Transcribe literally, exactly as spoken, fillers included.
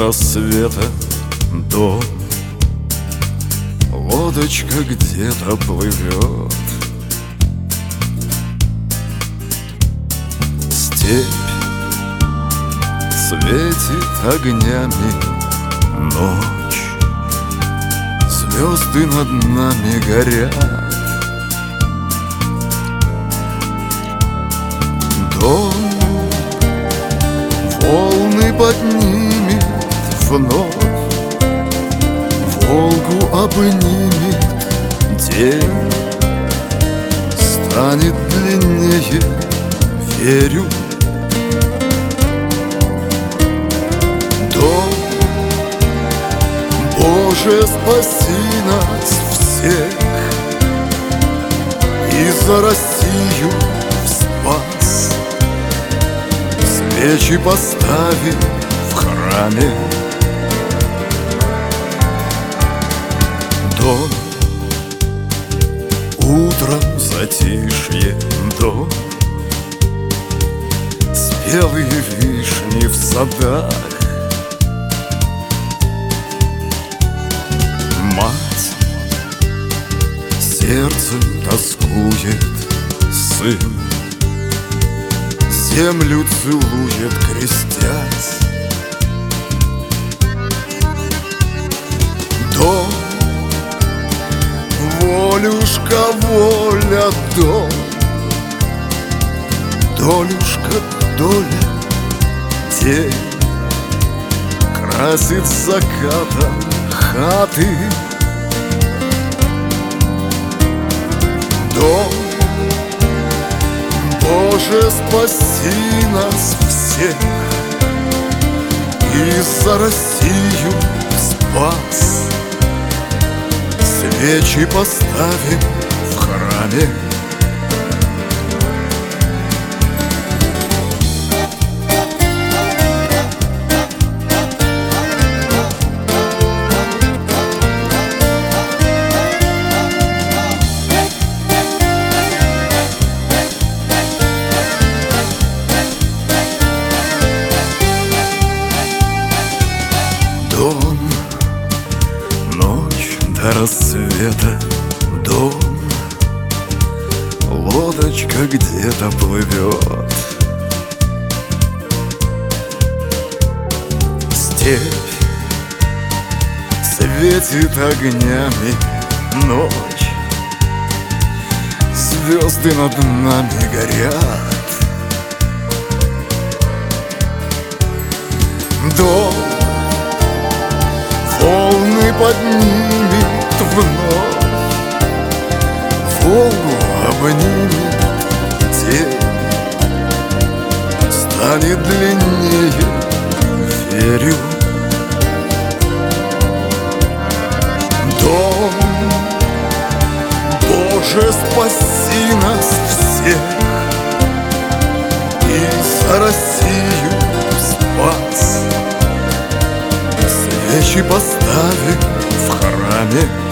рассвета дом, лодочка где-то плывет. Степь светит огнями ночь, звезды над нами горят. Дом волны поднимет вновь, Волгу обнимет день, станет длиннее, верю. Дом, Боже, спаси нас всех и за Россию спас. Свечи поставим в храме. Дом, утром затишье, дом, спелые вишни в садах. Мать сердцем тоскует, сын землю целует, крестясь. Дом, волюшка, воля, дом, долюшка, доля, день красит закатом хаты. Дом, Боже, спаси нас всех и за Россию спас. Свечи поставим в храме. Дом, ночь до рассвета, дом, лодочка где-то плывет. Степь светит огнями ночь, звезды над нами горят. Дом, волны поднимет вновь, Волгу обнимет день, станет длиннее, верю. Дом, Боже, спаси нас всех и за Россию спас. Свечи поставим в храме.